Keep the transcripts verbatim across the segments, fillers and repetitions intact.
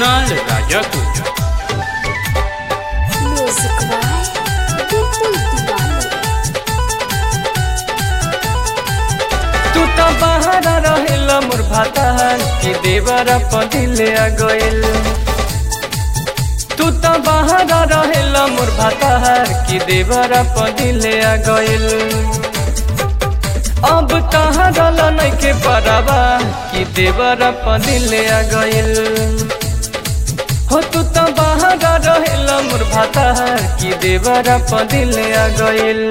कुणाल राजा को। Music by बिल्कुल दीवाने। तू तो बाहर रहेला मोर भातार कि देवरा पदिले आ गइल। तू तो बाहर रहेला मोर भातार कि देवरा पदिले आ गइल। अब कहाँ डाला नइखे परवा कि देवरा पदिले आ गइल। हो तू तो बाहर रहेला मोर भातार कि देवरा पदिले आ गइल।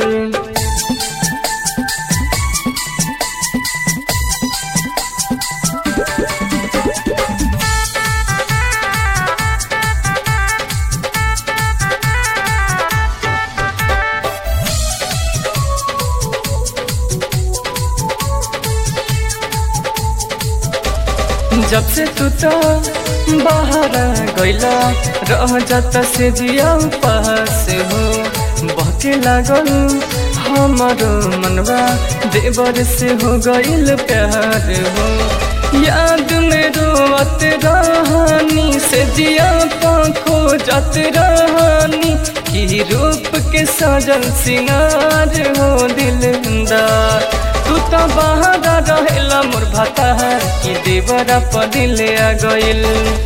जब से तू तो बाहर गइला रह जाता से जिया पास हो। बहके लागल हमारो मनवा देवर से हो गइल प्यार हो। याद में रोवत रहनी से जिया पाखो जात रहनी की रूप के सजल सिंगार हो दिलदार। तू तो बाहर रहेला मोर भातार कि देवरा पदिले आ गइल।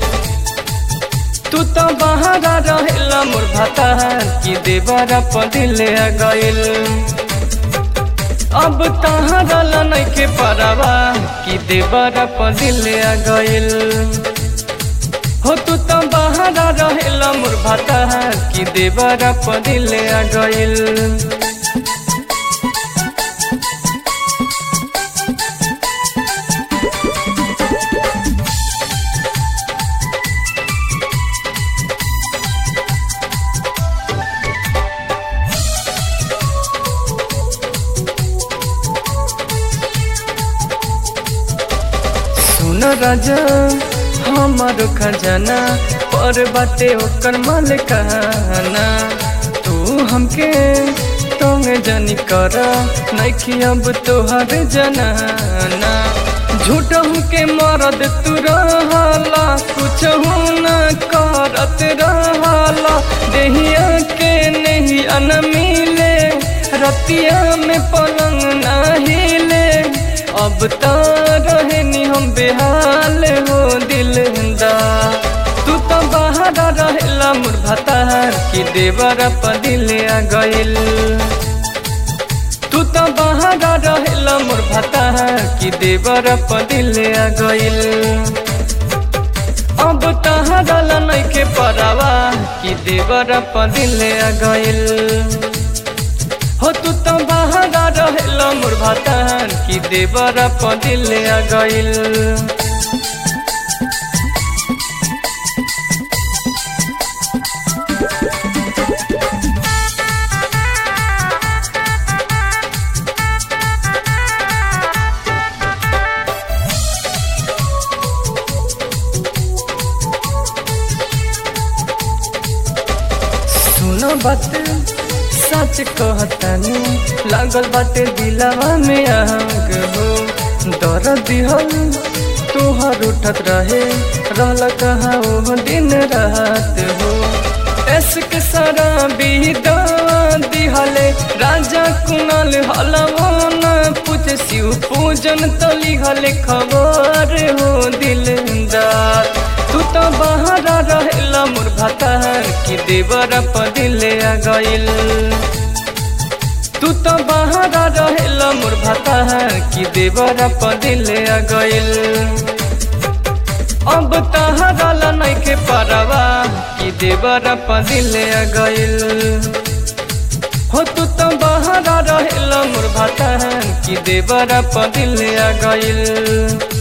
तू तो बाहर रहेला मोर भातार कि देवरा पदिले आ गइल। अब कहाँ डाला नइखे परवा कि देवरा पदिले आ गइल। हो तू तो बाहर रहेला मोर भातार कि देवरा पदिले आ गइल। सुन राजा हमारो खजाना पर बाटे ओकर मालिकाना। तू हमके तंग जानी कर नइखी अब तोहर जनाना। झूठ हमके मरद तू रहला कुछ न करत रहला। देहिया के नहीं अन मिले रतिया में पलंग ना हिले। अब तो रहनी हम बेहाल हो दिलदार। तू तो बाहर रहेला मोर भातार कि देवरा पदिले आ गइल। तू तो बाहर रहेला मोर भातार कि देवरा पदिले आ गइल। अब कहाँ डाला नइखे परवा कि देवरा पदिले आ गइल। हो तू तो बाहर रहेला मोर भातार कि देवरा पदिले आ गइल। सुनो बात सच कहतानी लागल बाटे दिलवा में आग हो। दर्द दिहल तोहर उठत रहे रहल कहाँ वो दिन रात हो। एसक सारा बीदा दिहले राजा कुणाल हलवो न पूछ शिव पूजन तली हले खबर हो दिलदार। तू तो बाहर रहेला मोर भातार कि देवरा पदिले आ गइल। तू तो बाहर रहेला मोर भातार कि देवरा पदिले आ गइल। अब कहाँ डाला नइखे परवा कि देवरा पदिले आ गइल। हो तू तो बाहर रहेला मोर भातार कि देवरा पदिले आ गइल।